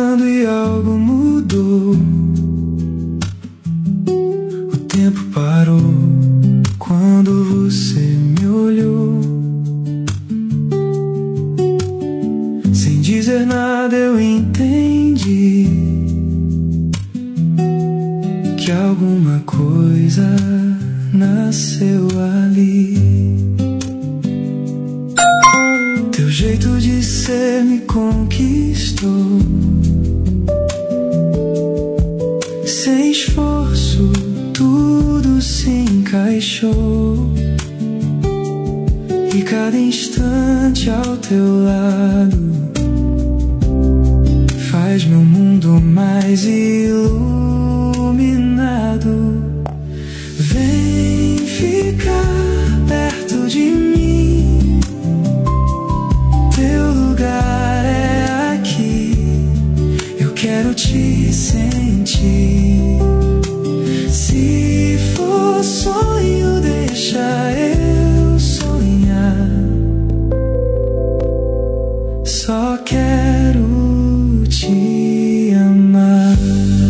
passando e algo mudou. O tempo parou quando você me olhou. Sem dizer nada eu entendi que alguma coisa nasceu ali. Teu jeito de ser me conquistou. Sem esforço tudo se encaixou. E cada instante ao teu lado faz meu mundo mais iluminado. Vem ficar perto de mim. Teu lugar é aqui. Eu quero te sentir. Se for sonho, deixa eu sonhar. Só quero te amar.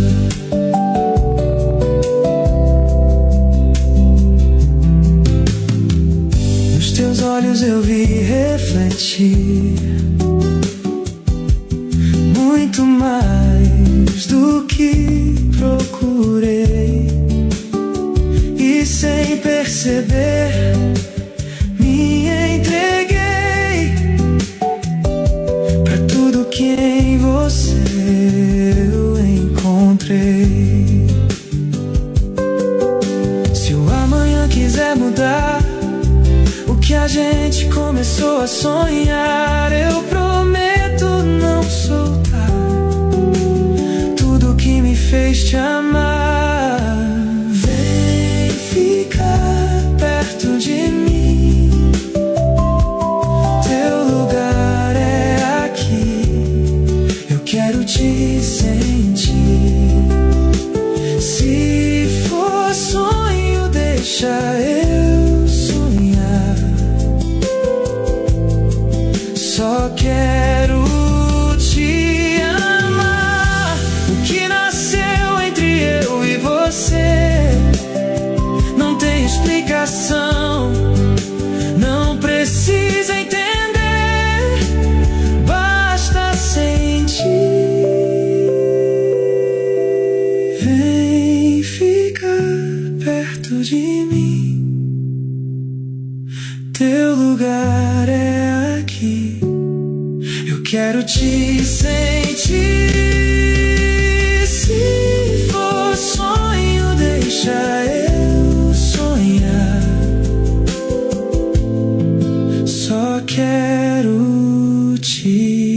Nos teus olhos eu vi refletir muito mais do que procurei. E sem perceber me entreguei pra tudo que em você eu encontrei. Se o amanhã quiser mudar o que a gente começou a sonhar, eu prometo não soltar tudo que me fez te amar. Vem ficar perto de mim. Teu lugar é aqui. Eu quero te sentir. Se for sonho, deixa eu sonhar. Só quero te amar. O que nasceu entre eu e você não tem explicação. Não precisa entender, basta sentir. Vem ficar perto de mim. Teu lugar é aqui. Eu quero te sentir. Se for sonho, deixa eu sonhar. Só quero te